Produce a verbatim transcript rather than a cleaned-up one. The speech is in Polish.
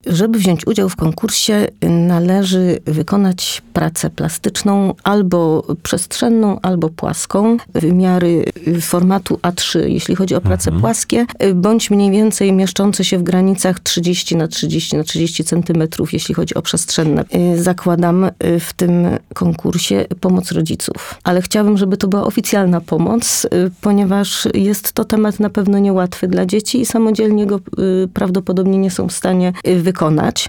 Żeby wziąć udział w konkursie, należy wykonać pracę plastyczną albo przestrzenną, albo płaską. Wymiary formatu A trzy, jeśli chodzi o prace mhm. płaskie, bądź mniej więcej mieszczące się w granicach trzydzieści na trzydzieści na trzydzieści centymetrów, jeśli chodzi o przestrzenne. Zakładam w tym konkursie pomoc rodziców. Ale chciałabym, żeby to była oficjalna pomoc, ponieważ jest to temat na pewno niełatwy dla dzieci i samodzielnie go prawdopodobnie nie są w stanie wykonać.